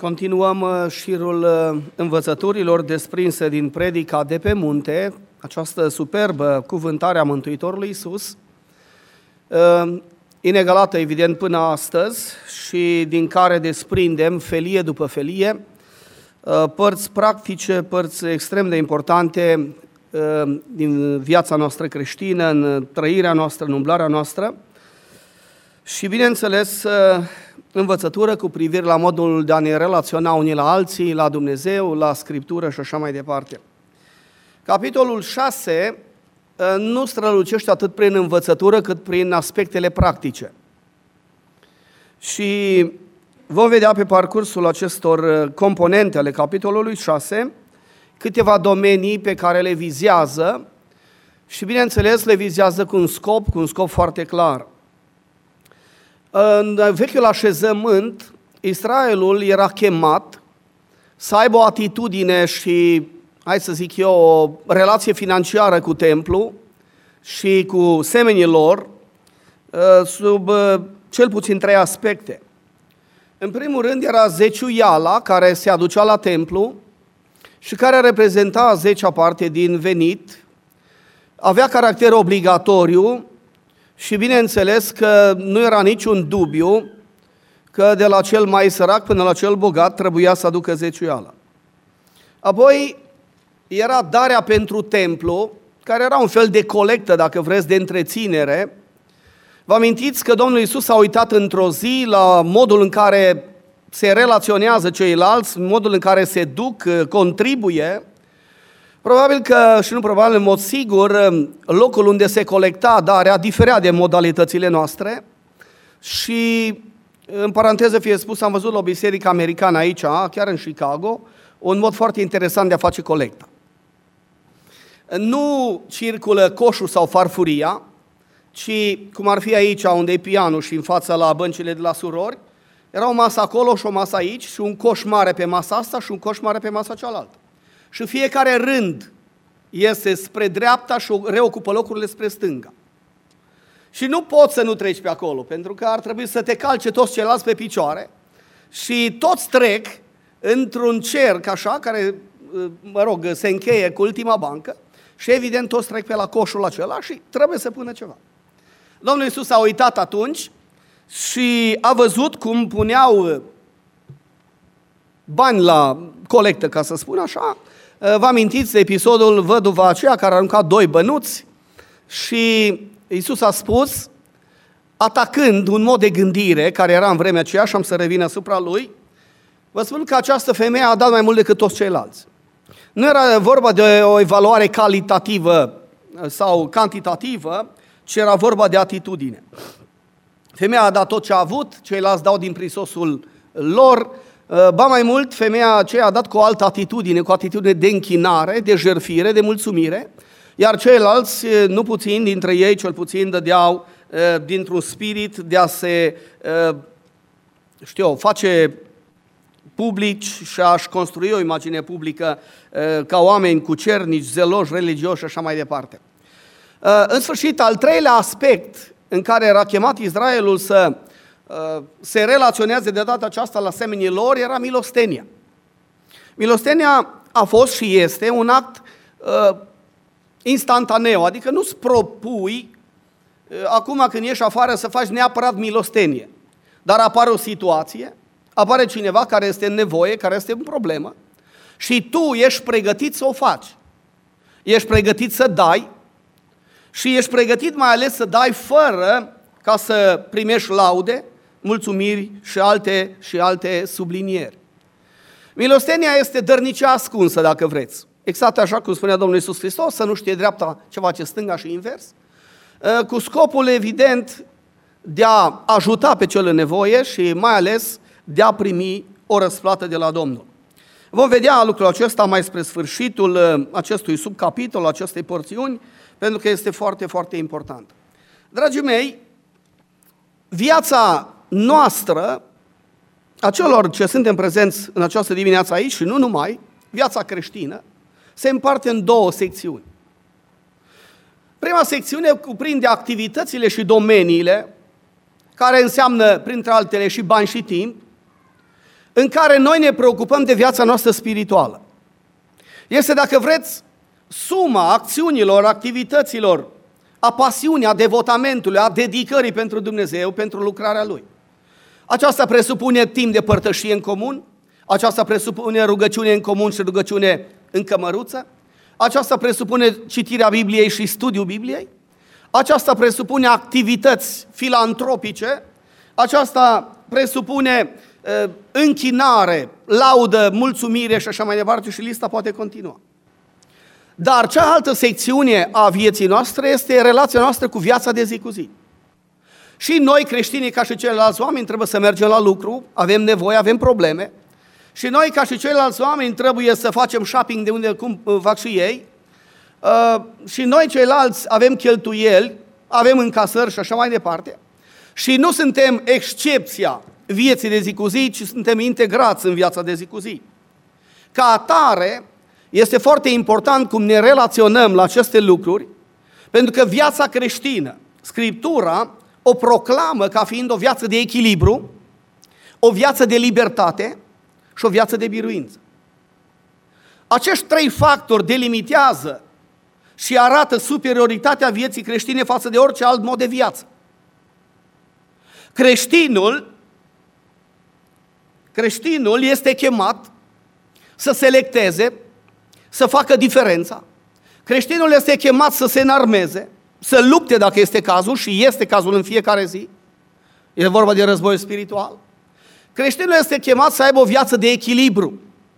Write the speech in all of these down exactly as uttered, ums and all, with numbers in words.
Continuăm șirul învățăturilor desprinse din predica de pe munte, această superbă cuvântare a Mântuitorului Iisus, inegalată evident până astăzi și din care desprindem felie după felie, părți practice, părți extrem de importante din viața noastră creștină, în trăirea noastră, în umblarea noastră și, bineînțeles, învățătură cu privire la modul de a ne relaționa unii la alții, la Dumnezeu, la Scriptură și așa mai departe. Capitolul șase nu strălucește atât prin învățătură cât prin aspectele practice. Și vom vedea pe parcursul acestor componente ale capitolului șase câteva domenii pe care le vizează și, bineînțeles, le vizează cu un scop, cu un scop foarte clar. În vechiul așezământ, Israelul era chemat să aibă o atitudine și, hai să zic eu, o relație financiară cu templu și cu semenii lor, sub cel puțin trei aspecte. În primul rând era zeciuiala, care se aducea la templu și care reprezenta a zecea parte din venit, avea caracter obligatoriu și bineînțeles că nu era niciun dubiu că de la cel mai sărac până la cel bogat trebuia să aducă zeciuiala. Apoi era darea pentru templu, care era un fel de colectă, dacă vreți, de întreținere. Vă amintiți că Domnul Iisus a uitat într-o zi la modul în care se relaționează ceilalți, modul în care se duc, contribuie. Probabil că, și nu probabil, în mod sigur, locul unde se colecta darea diferea de modalitățile noastre și, în paranteză fie spus, am văzut la o biserică americană aici, chiar în Chicago, un mod foarte interesant de a face colecta. Nu circulă coșul sau farfuria, ci, cum ar fi aici, unde e pianul și în fața la băncile de la surori, era o masă acolo și o masă aici și un coș mare pe masa asta și un coș mare pe masa cealaltă. Și fiecare rând este spre dreapta și reocupă locurile spre stânga. Și nu poți să nu treci pe acolo, pentru că ar trebui să te calce toți ceilalți pe picioare și toți trec într-un cerc așa, care, mă rog, se încheie cu ultima bancă și evident toți trec pe la coșul acela și trebuie să pună ceva. Domnul Iisus a uitat atunci și a văzut cum puneau bani la colectă, ca să spun așa. Vă amintiți de episodul văduva aceea care a aruncat doi bănuți și Iisus a spus, atacând un mod de gândire care era în vremea aceea și am să revin asupra lui, vă spun că această femeie a dat mai mult decât toți ceilalți. Nu era vorba de o evaluare calitativă sau cantitativă, ci era vorba de atitudine. Femeia a dat tot ce a avut, ceilalți dau din prisosul lor. Ba mai mult, femeia aceea a dat cu o altă atitudine, cu o atitudine de închinare, de jertfire, de mulțumire, iar ceilalți, nu puțin dintre ei, cel puțin dădeau dintr-un spirit de a se, știu eu, face publici și a-și construi o imagine publică ca oameni cucernici, zeloși, religioși și așa mai departe. În sfârșit, al treilea aspect în care era chemat Israelul să se relaționează de data aceasta la semenii lor era milostenia. Milostenia a fost și este un act uh, instantaneu, adică nu-ți propui uh, acum când ieși afară să faci neapărat milostenie, dar apare o situație, apare cineva care este în nevoie, care este în problemă și tu ești pregătit să o faci. Ești pregătit să dai și ești pregătit mai ales să dai fără ca să primești laude, mulțumiri și alte, și alte sublinieri. Milostenia este dărnicia ascunsă, dacă vreți. Exact așa cum spunea Domnul Iisus Hristos, să nu știe dreapta ce face stânga și invers, cu scopul evident de a ajuta pe cel în nevoie și mai ales de a primi o răsplată de la Domnul. Vom vedea lucrul acesta mai spre sfârșitul acestui subcapitol, acestei porțiuni, pentru că este foarte, foarte important. Dragii mei, viața noastră, a celor ce suntem prezenți în această dimineață aici și nu numai, viața creștină, se împarte în două secțiuni. Prima secțiune cuprinde activitățile și domeniile care înseamnă, printre altele, și bani și timp, în care noi ne preocupăm de viața noastră spirituală. Este, dacă vreți, suma acțiunilor, activităților, a pasiunii, a devotamentului, a dedicării pentru Dumnezeu, pentru lucrarea Lui. Aceasta presupune timp de părtășie în comun, aceasta presupune rugăciune în comun și rugăciune în cămăruță, aceasta presupune citirea Bibliei și studiul Bibliei, aceasta presupune activități filantropice, aceasta presupune uh, închinare, laudă, mulțumire și așa mai departe și lista poate continua. Dar cealaltă secțiune a vieții noastre este relația noastră cu viața de zi cu zi. Și noi, creștinii, ca și ceilalți oameni, trebuie să mergem la lucru, avem nevoie, avem probleme. Și noi, ca și ceilalți oameni, trebuie să facem shopping de unde cum fac și ei. Uh, și noi, ceilalți, avem cheltuieli, avem încasări și așa mai departe. Și nu suntem excepția vieții de zi cu zi, ci suntem integrați în viața de zi cu zi. Ca atare, este foarte important cum ne relaționăm la aceste lucruri, pentru că viața creștină, Scriptura, o proclamă ca fiind o viață de echilibru, o viață de libertate și o viață de biruință. Acești trei factori delimitează și arată superioritatea vieții creștine față de orice alt mod de viață. Creștinul, creștinul este chemat să selecteze, să facă diferența. Creștinul este chemat să se înarmeze, să lupte dacă este cazul, și este cazul în fiecare zi. E vorba de război spiritual. Creștinul este chemat să aibă o viață de echilibru.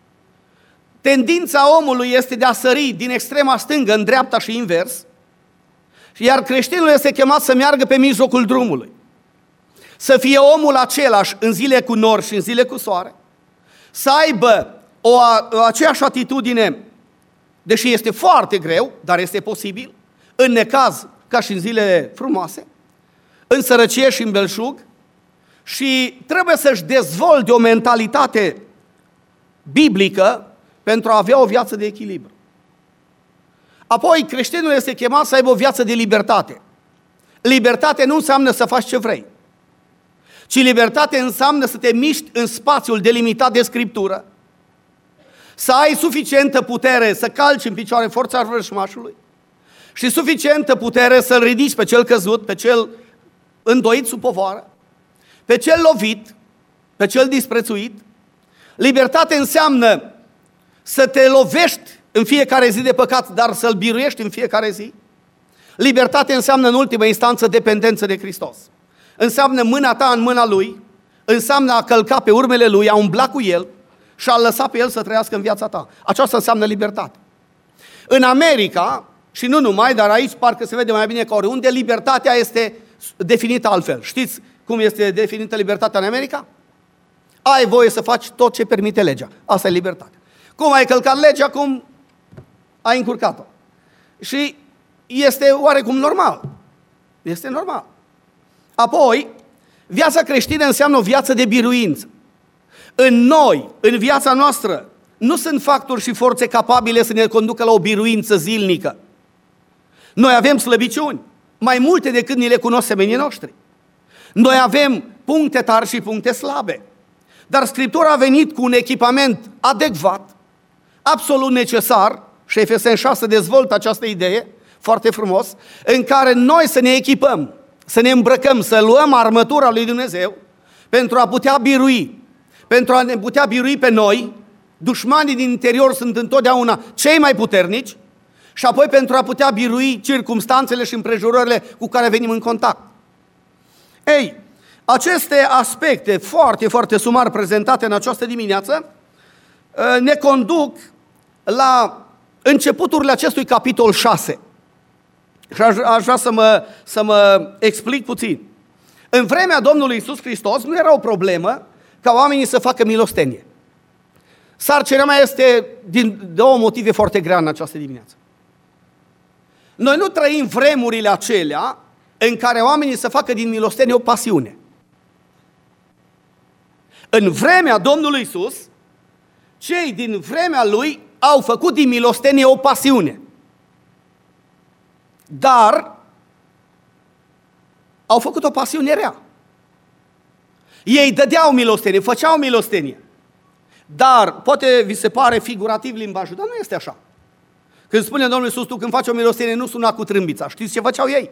Tendința omului este de a sări din extrema stângă în dreapta și invers, iar creștinul este chemat să meargă pe mijlocul drumului. Să fie omul același în zile cu nor și în zile cu soare, să aibă o, o aceeași atitudine, deși este foarte greu, dar este posibil, în necaz ca și în zilele frumoase, în sărăcie și în belșug, și trebuie să-și dezvolte o mentalitate biblică pentru a avea o viață de echilibru. Apoi, creștinul este chemat să aibă o viață de libertate. Libertate nu înseamnă să faci ce vrei, ci libertate înseamnă să te miști în spațiul delimitat de Scriptură, să ai suficientă putere să calci în picioare forța vrăjmașului și suficientă putere să-l ridici pe cel căzut, pe cel îndoit sub povară, pe cel lovit, pe cel disprețuit. Libertate înseamnă să te lovești în fiecare zi de păcat, dar să-l biruiești în fiecare zi. Libertate înseamnă în ultimă instanță dependență de Hristos. Înseamnă mâna ta în mâna Lui, înseamnă a călca pe urmele Lui, a umbla cu El și a lăsa pe El să trăiască în viața ta. Aceasta înseamnă libertate. În America, și nu numai, dar aici parcă se vede mai bine ca oriunde, libertatea este definită altfel. Știți cum este definită libertatea în America? Ai voie să faci tot ce permite legea. Asta e libertatea. Cum ai călcat legea, cum ai încurcat-o. Și este oarecum normal. Este normal. Apoi, viața creștină înseamnă o viață de biruință. În noi, în viața noastră, nu sunt factori și forțe capabile să ne conducă la o biruință zilnică. Noi avem slăbiciuni, mai multe decât ni le cunosc semenii noștri. Noi avem puncte tari și puncte slabe. Dar Scriptura a venit cu un echipament adecvat, absolut necesar, și Efeseni șase dezvoltă această idee, foarte frumos, în care noi să ne echipăm, să ne îmbrăcăm, să luăm armătura lui Dumnezeu pentru a putea birui, pentru a ne putea birui pe noi. Dușmanii din interior sunt întotdeauna cei mai puternici, și apoi pentru a putea birui circumstanțele și împrejurările cu care venim în contact. Ei, aceste aspecte foarte, foarte sumar prezentate în această dimineață ne conduc la începuturile acestui capitol șase. Și aș, aș vrea să mă, să mă explic puțin. În vremea Domnului Iisus Hristos nu era o problemă ca oamenii să facă milostenie. Sarcina mea este din două motive foarte grea în această dimineață. Noi nu trăim vremurile acelea în care oamenii să facă din milostenie o pasiune. În vremea Domnului Iisus, cei din vremea Lui au făcut din milostenie o pasiune. Dar au făcut o pasiune rea. Ei dădeau milostenie, făceau milostenie. Dar poate vi se pare figurativ limbajul, dar nu este așa. Când spune Domnul Iisus, tu când faci o milostenie, nu suna cu trâmbița. Știți ce făceau ei?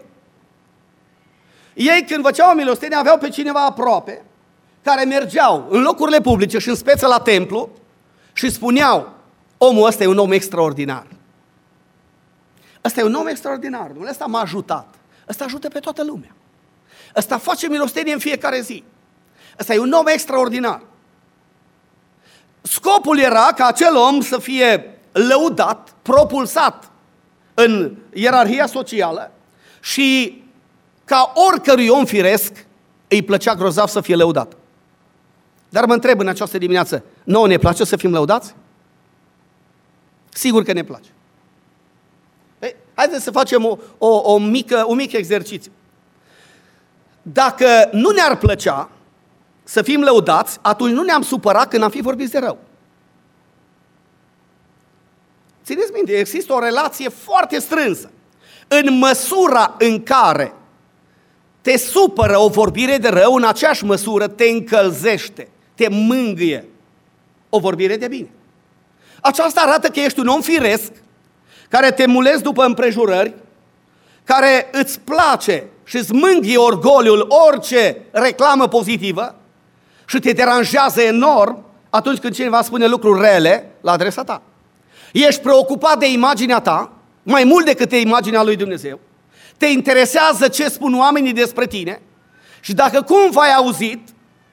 Ei când făceau o milostenie aveau pe cineva aproape, care mergeau în locurile publice și în speță la templu și spuneau, omul ăsta e un om extraordinar. Ăsta e un om extraordinar, Domnul ăsta m-a ajutat. Ăsta ajută pe toată lumea. Ăsta face milostenie în fiecare zi. Ăsta e un om extraordinar. Scopul era ca acel om să fie lăudat, propulsat în ierarhia socială și ca oricărui om firesc îi plăcea grozav să fie lăudat. Dar mă întreb în această dimineață, nouă ne place să fim lăudați? Sigur că ne place. Ei, haideți să facem o, o, o mică, un mic exercițiu. Dacă nu ne-ar plăcea să fim lăudați, atunci nu ne-am supărat când am fi vorbiți de rău. Țineți minte, există o relație foarte strânsă. În măsura în care te supără o vorbire de rău, în aceeași măsură te încălzește, te mângâie o vorbire de bine. Aceasta arată că ești un om firesc, care te mulezi după împrejurări, care îți place și îți mângâie orgoliul orice reclamă pozitivă și te deranjează enorm atunci când cineva spune lucruri rele la adresa ta. Ești preocupat de imaginea ta, mai mult decât de imaginea lui Dumnezeu. Te interesează ce spun oamenii despre tine și dacă cumva ai auzit,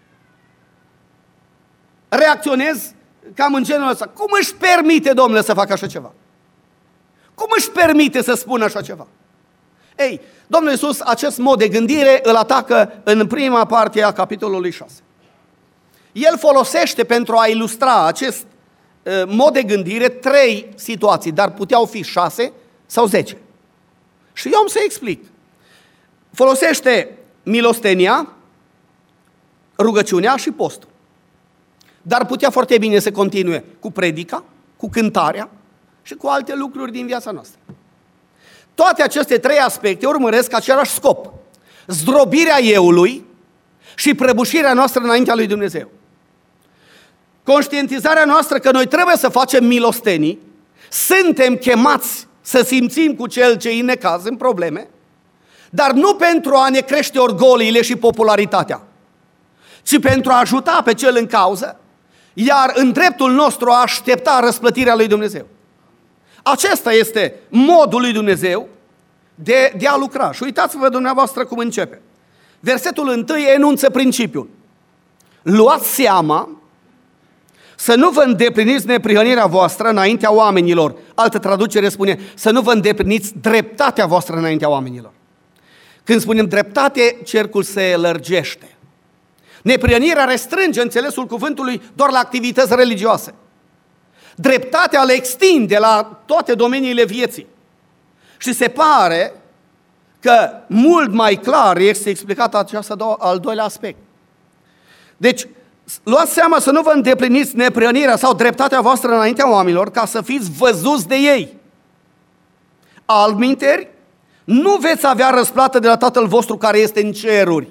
reacționezi cam în genul ăsta. Cum își permite, Domnule, să facă așa ceva? Cum își permite să spună așa ceva? Ei, Domnul Iisus, acest mod de gândire îl atacă în prima parte a capitolului șase. El folosește pentru a ilustra acest uh, mod de gândire trei situații, dar puteau fi șase sau zece. Și eu am să explic. Folosește milostenia, rugăciunea și postul. Dar putea foarte bine să continue cu predica, cu cântarea și cu alte lucruri din viața noastră. Toate aceste trei aspecte urmăresc același scop. Zdrobirea eului și prăbușirea noastră înaintea lui Dumnezeu. Conștientizarea noastră că noi trebuie să facem milostenii, suntem chemați să simțim cu cel ce îi necaz în probleme, dar nu pentru a ne crește orgoliile și popularitatea, ci pentru a ajuta pe cel în cauză, iar în dreptul nostru a aștepta răsplătirea lui Dumnezeu. Acesta este modul lui Dumnezeu de, de a lucra. Și uitați-vă dumneavoastră cum începe. Versetul întâi enunță principiul. Luați seama să nu vă îndepliniți neprihănirea voastră înaintea oamenilor. Altă traducere spune să nu vă îndepliniți dreptatea voastră înaintea oamenilor. Când spunem dreptate, cercul se lărgește. Neprihănirea restrânge înțelesul cuvântului doar la activități religioase. Dreptatea le extinde la toate domeniile vieții. Și se pare că mult mai clar este explicat acest al doilea aspect. Deci, luați seama să nu vă îndepliniți neprihănirea sau dreptatea voastră înaintea oamenilor ca să fiți văzuți de ei. Altminteri, nu veți avea răsplată de la Tatăl vostru care este în ceruri.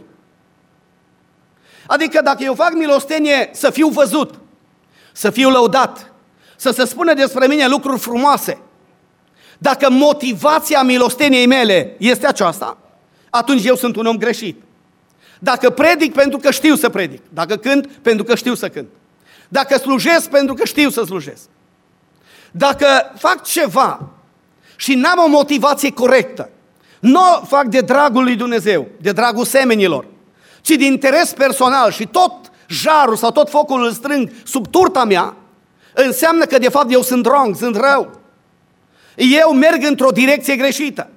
Adică dacă eu fac milostenie să fiu văzut, să fiu lăudat, să se spună despre mine lucruri frumoase, dacă motivația milosteniei mele este aceasta, atunci eu sunt un om greșit. Dacă predic pentru că știu să predic, dacă cânt pentru că știu să cânt, dacă slujesc pentru că știu să slujesc, dacă fac ceva și n-am o motivație corectă, nu o fac de dragul lui Dumnezeu, de dragul semenilor, ci de interes personal și tot jarul sau tot focul îl strâng sub turta mea, înseamnă că de fapt eu sunt wrong, sunt rău. Eu merg într-o direcție greșită.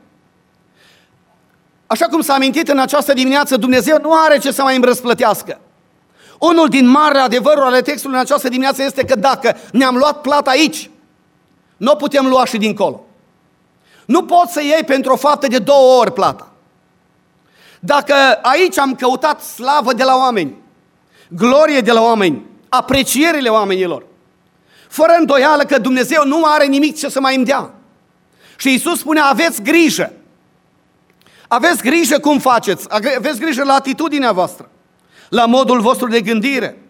Așa cum s-a amintit în această dimineață, Dumnezeu nu are ce să mai îmi răsplătească. Unul din mari adevăruri ale textului în această dimineață este că dacă ne-am luat plata aici, nu o putem lua și dincolo. Nu poți să iei pentru o faptă de două ori plata. Dacă aici am căutat slavă de la oameni, glorie de la oameni, aprecierile oamenilor, fără îndoială că Dumnezeu nu are nimic ce să mai îmi dea. Și Iisus spune, aveți grijă. Aveți grijă cum faceți, aveți grijă la atitudinea voastră, la modul vostru de gândire,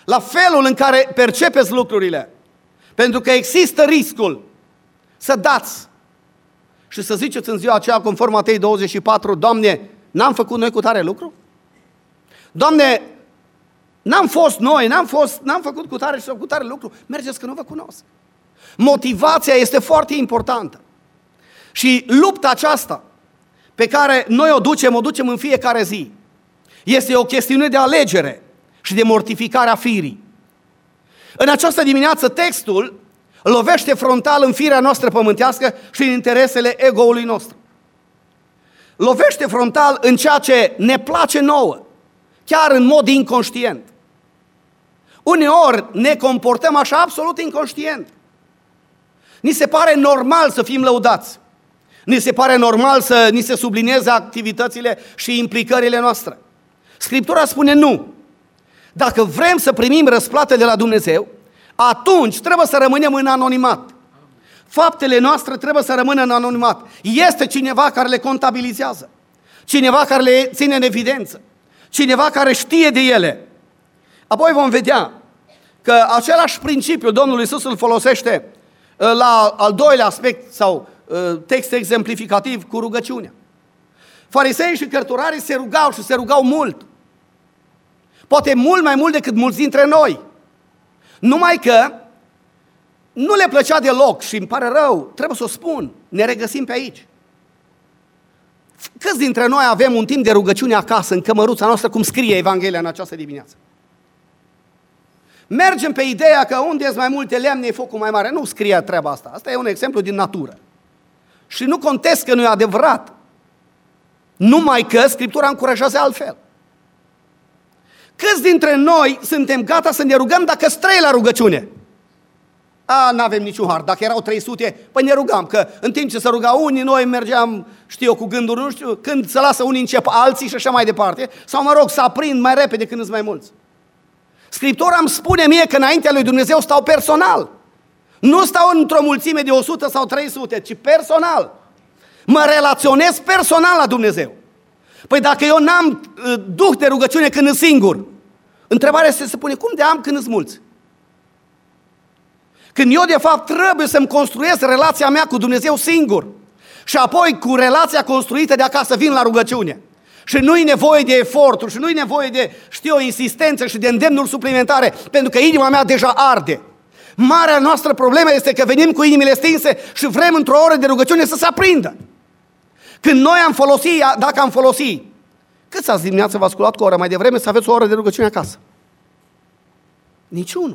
la felul în care percepeți lucrurile. Pentru că există riscul să dați și să ziceți în ziua aceea, conform Matei douăzeci și patru, Doamne, n-am făcut noi cu tare lucru? Doamne, n-am fost noi, n-am, fost, n-am făcut cu tare și cu tare lucru, mergeți că nu vă cunosc. Motivația este foarte importantă. Și lupta aceasta pe care noi o ducem, o ducem în fiecare zi, este o chestiune de alegere și de mortificare a firii. În această dimineață textul lovește frontal în firea noastră pământească și în interesele ego-ului nostru. Lovește frontal în ceea ce ne place nouă, chiar în mod inconștient. Uneori ne comportăm așa absolut inconștient. Ni se pare normal să fim lăudați. Ni se pare normal să ni se sublinieze activitățile și implicările noastre. Scriptura spune nu. Dacă vrem să primim răsplată de la Dumnezeu, atunci trebuie să rămânem în anonimat. Faptele noastre trebuie să rămână în anonimat. Este cineva care le contabilizează, cineva care le ține în evidență, cineva care știe de ele. Apoi vom vedea că același principiu Domnul Iisus îl folosește la al doilea aspect sau text exemplificativ cu rugăciunea. Fariseii și cărturarii se rugau și se rugau mult. Poate mult mai mult decât mulți dintre noi. Numai că nu le plăcea deloc și îmi pare rău, trebuie să o spun, ne regăsim pe aici. Câți dintre noi avem un timp de rugăciune acasă, în cămăruța noastră, cum scrie Evanghelia în această dimineață? Mergem pe ideea că unde sunt mai multe lemne, e focul mai mare. Nu scrie treaba asta. Asta e un exemplu din natură. Și nu contest că nu e adevărat. Numai că Scriptura încurajează altfel. Câți dintre noi suntem gata să ne rugăm dacă străi la rugăciune? A, n-avem niciun har. Dacă erau trei sute, păi ne rugam, că în timp ce se rugau unii, noi mergeam, știu eu, cu gânduri, nu știu, când se lasă unii încep alții și așa mai departe, sau mă rog, să aprind mai repede când sunt mai mulți. Scriptura îmi spune mie că înaintea lui Dumnezeu stau personal. Nu stau într-o mulțime de o sută sau trei sute, ci personal. Mă relaționez personal la Dumnezeu. Păi dacă eu n-am uh, duh de rugăciune când sunt singur, întrebarea se pune, cum de am când sunt mulți? Când eu de fapt trebuie să-mi construiesc relația mea cu Dumnezeu singur și apoi cu relația construită de acasă vin la rugăciune. Și nu-i nevoie de eforturi și nu-i nevoie de, știu o insistență și de îndemnuri suplimentare, pentru că inima mea deja arde. Marea noastră problemă este că venim cu inimile stinse și vrem într-o oră de rugăciune să se aprindă. Când noi am folosit, dacă am folosit, cât azi dimineață v-ați sculat cu o oră mai devreme să aveți o oră de rugăciune acasă? Niciunul.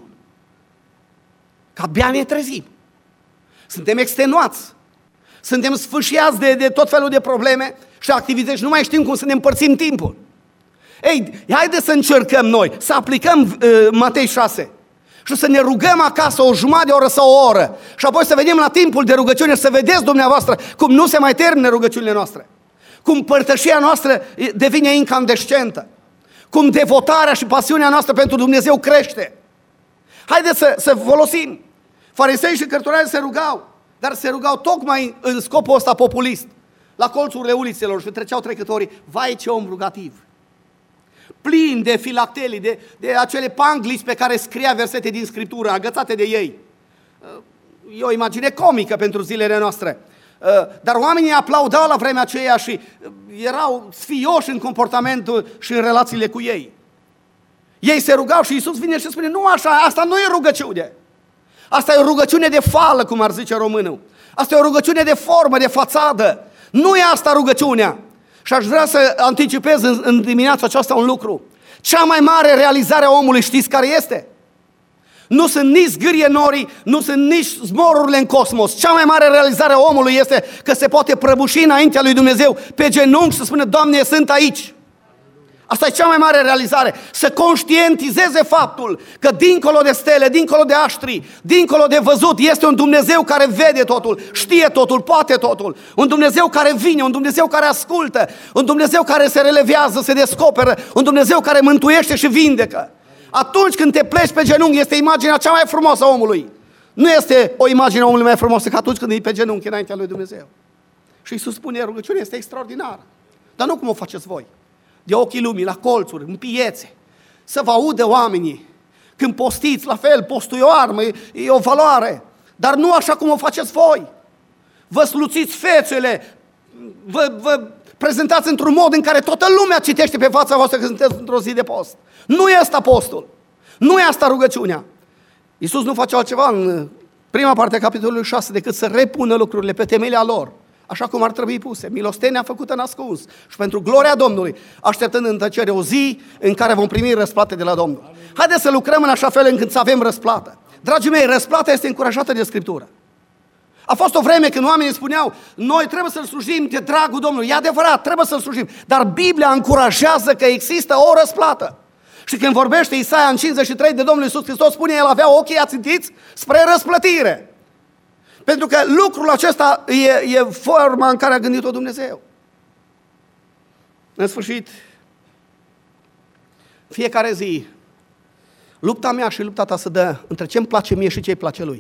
Că abia ne trezim. Suntem extenuați. Suntem sfâșiați de, de tot felul de probleme și activități și nu mai știm cum să ne împărțim timpul. Ei, haideți să încercăm noi, să aplicăm uh, Matei șase și să ne rugăm acasă o jumătate de oră sau o oră și apoi să venim la timpul de rugăciune și să vedeți dumneavoastră cum nu se mai termină rugăciunile noastre, cum părtășia noastră devine incandescentă, cum devotarea și pasiunea noastră pentru Dumnezeu crește. Haideți să, să folosim. Farisei și cărturarii se rugau, dar se rugau tocmai în scopul ăsta populist. La colțurile ulițelor și treceau trecătorii, vai ce om rugativ, plin de filactelii, de, de acele panglici pe care scria versete din Scriptură, agățate de ei. E o imagine comică pentru zilele noastre. Dar oamenii aplaudau la vremea aceea și erau sfioși în comportamentul și în relațiile cu ei. Ei se rugau și Iisus vine și spune, nu așa, asta nu e rugăciune. Asta e o rugăciune de fală, cum ar zice românul. Asta e o rugăciune de formă, de fațadă. Nu e asta rugăciunea. Și aș vrea să anticipez în, în dimineața aceasta un lucru. Cea mai mare realizare a omului, știți care este? Nu sunt nici zgârie norii, nu sunt nici zmorurile în cosmos. Cea mai mare realizare a omului este că se poate prăbuși înaintea lui Dumnezeu pe genunchi și să spună, Doamne, sunt aici. Asta e cea mai mare realizare, să conștientizeze faptul că dincolo de stele, dincolo de aștri, dincolo de văzut, este un Dumnezeu care vede totul, știe totul, poate totul, un Dumnezeu care vine, un Dumnezeu care ascultă, un Dumnezeu care se relevează, se descoperă, un Dumnezeu care mântuiește și vindecă. Atunci când te pleci pe genunchi, este imaginea cea mai frumoasă a omului. Nu este o imagine a omului mai frumoasă ca atunci când e pe genunchi înaintea lui Dumnezeu. Și Iisus spune, rugăciunea este extraordinară, dar nu cum o faceți voi. De ochii lumii, la colțuri, în piețe, să vă audă oamenii Când postiți, la fel, postul e o armă, e o valoare. Dar nu așa cum o faceți voi. Vă sluțiți fețele, vă, vă prezentați într-un mod în care toată lumea citește pe fața voastră că sunteți într-o zi de post. Nu e asta postul. Nu e asta rugăciunea. Iisus nu face altceva în prima parte a capitolului șase decât să repună lucrurile pe temelia lor, așa cum ar trebui puse. Milostenia făcută în ascuns și pentru gloria Domnului, așteptând în tăcere o zi în care vom primi răsplată de la Domnul. Haideți să lucrăm în așa fel încât să avem răsplată. Dragii mei, răsplata este încurajată de Scriptură. A fost o vreme când oamenii spuneau, noi trebuie să-L slujim de dragul Domnului. E adevărat, trebuie să-L slujim. Dar Biblia încurajează că există o răsplată. Și când vorbește Isaia în cincizeci și trei de Domnul Iisus Hristos, spune, El avea ochii ațintiți spre răsplătire. Pentru că lucrul acesta e, e forma în care a gândit-o Dumnezeu. În sfârșit, fiecare zi, lupta mea și lupta ta se dă între ce îmi place mie și ce îi place Lui.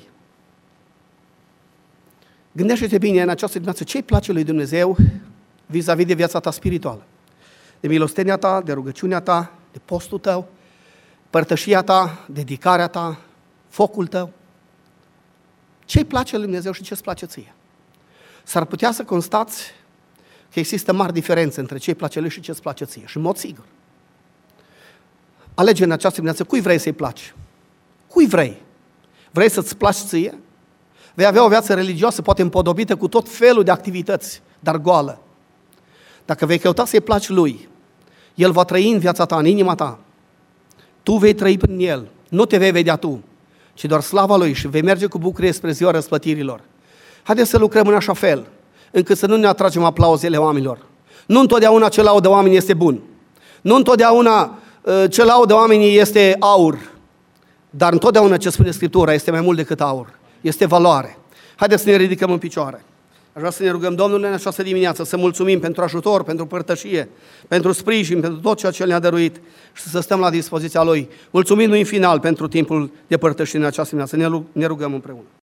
Gândește-te bine în această dimineață ce îi place Lui Dumnezeu vis-a-vis de viața ta spirituală. De milostenia ta, de rugăciunea ta, de postul tău, părtășia ta, dedicarea ta, focul tău. Ce îi place Lui Dumnezeu și ce îți place ție? S-ar putea să constați că există mari diferențe între ce îi place Lui și ce îți place ție. Și în mod sigur. Alege în această dimineață cui vrei să-i placi. Cui vrei? Vrei să-ți placi ție? Vei avea o viață religioasă, poate împodobită cu tot felul de activități, dar goală. Dacă vei căuta să-i placi Lui, El va trăi în viața ta, în inima ta. Tu vei trăi prin El. Nu te vei vedea tu, ci doar slava Lui și vei merge cu bucurie spre ziua răsplătirilor. Haideți să lucrăm în așa fel, încât să nu ne atragem aplauzele oamenilor. Nu întotdeauna ce laudă oamenii este bun. Nu întotdeauna ce laudă oamenii este aur. Dar întotdeauna ce spune Scriptura este mai mult decât aur. Este valoare. Haideți să ne ridicăm în picioare. Aș vrea să ne rugăm Domnului în această dimineață să mulțumim pentru ajutor, pentru părtășie, pentru sprijin, pentru tot ceea ce ne-a dăruit și să stăm la dispoziția Lui. Mulțumim Lui în final pentru timpul de părtășie în această dimineață. Ne rugăm împreună.